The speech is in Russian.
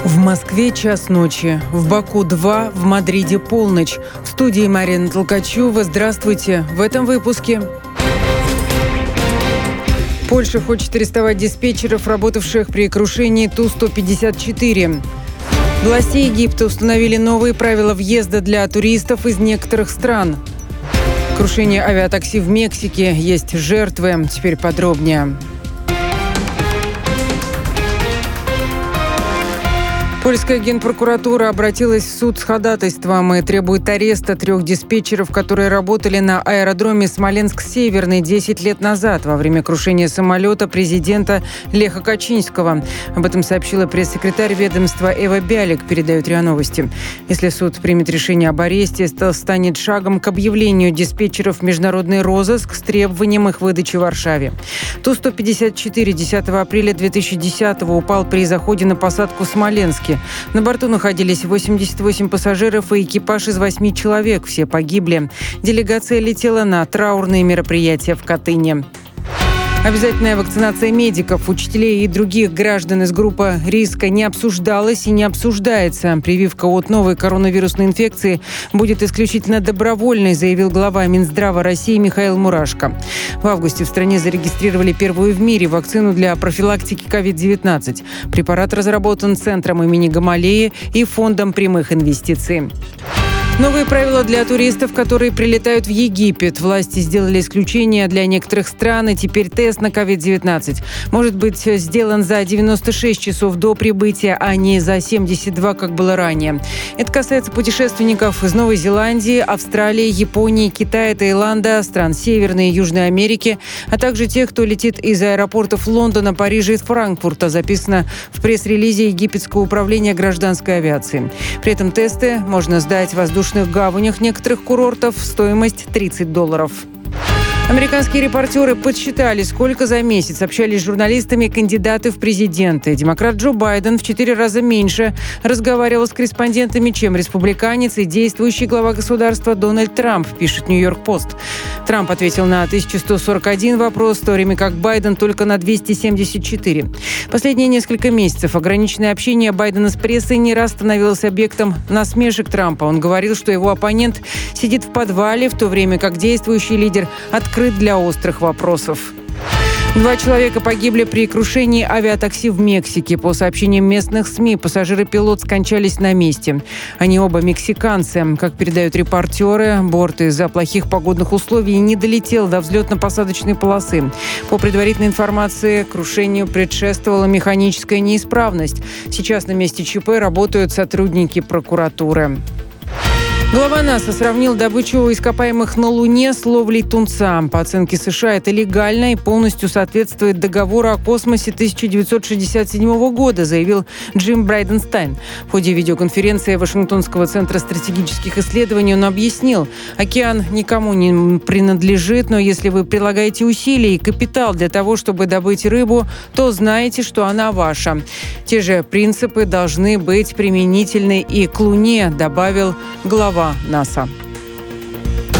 В Москве час ночи, в Баку 2, в Мадриде полночь. В студии Марина Толкачева. Здравствуйте. В этом выпуске. Польша хочет арестовать диспетчеров, работавших при крушении Ту-154. Власти Египта установили новые правила въезда для туристов из некоторых стран. Крушение авиатакси в Мексике. Есть жертвы. Теперь подробнее. Польская генпрокуратура обратилась в суд с ходатайством и требует ареста 3 диспетчеров, которые работали на аэродроме Смоленск-Северный 10 лет назад во время крушения самолета президента Леха Качинского. Об этом сообщила пресс-секретарь ведомства Эва Бялик, передает РИА Новости. Если суд примет решение об аресте, это станет шагом к объявлению диспетчеров в международный розыск с требованием их выдачи в Варшаве. Ту-154 10 апреля 2010-го упал при заходе на посадку в Смоленске. На борту находились 88 пассажиров и экипаж из 8 человек. Все погибли. Делегация летела на траурные мероприятия в Катыни. Обязательная вакцинация медиков, учителей и других граждан из группы риска не обсуждалась и не обсуждается. Прививка от новой коронавирусной инфекции будет исключительно добровольной, заявил глава Минздрава России Михаил Мурашко. В августе в стране зарегистрировали первую в мире вакцину для профилактики COVID-19. Препарат разработан Центром имени Гамалеи и Фондом прямых инвестиций. Новые правила для туристов, которые прилетают в Египет. Власти сделали исключение для некоторых стран, и теперь тест на COVID-19 может быть сделан за 96 часов до прибытия, а не за 72, как было ранее. Это касается путешественников из Новой Зеландии, Австралии, Японии, Китая, Таиланда, стран Северной и Южной Америки, а также тех, кто летит из аэропортов Лондона, Парижа и Франкфурта, записано в пресс-релизе Египетского управления гражданской авиации. При этом тесты можно сдать в воздушных гаванях некоторых курортов. Стоимость $30. Американские репортеры подсчитали, сколько за месяц общались с журналистами кандидаты в президенты. Демократ Джо Байден в 4 раза меньше разговаривал с корреспондентами, чем республиканец и действующий глава государства Дональд Трамп, пишет Нью-Йорк Пост. Трамп ответил на 1141 вопрос, в то время как Байден только на 274. Последние несколько месяцев ограниченное общение Байдена с прессой не раз становилось объектом насмешек Трампа. Он говорил, что его оппонент сидит в подвале, в то время как действующий лидер открыт для острых вопросов. 2 человека погибли при крушении авиатакси в Мексике. По сообщениям местных СМИ, пассажир и пилот скончались на месте. Они оба мексиканцы. Как передают репортеры, борт из-за плохих погодных условий не долетел до взлетно-посадочной полосы. По предварительной информации, крушению предшествовала механическая неисправность. Сейчас на месте ЧП работают сотрудники прокуратуры. Глава НАСА сравнил добычу ископаемых на Луне с ловлей тунца. По оценке США, это легально и полностью соответствует договору о космосе 1967 года, заявил Джим Брайденстайн. В ходе видеоконференции Вашингтонского центра стратегических исследований он объяснил: океан никому не принадлежит, но если вы прилагаете усилия и капитал для того, чтобы добыть рыбу, то знаете, что она ваша. Те же принципы должны быть применительны и к Луне, добавил глава НАСА.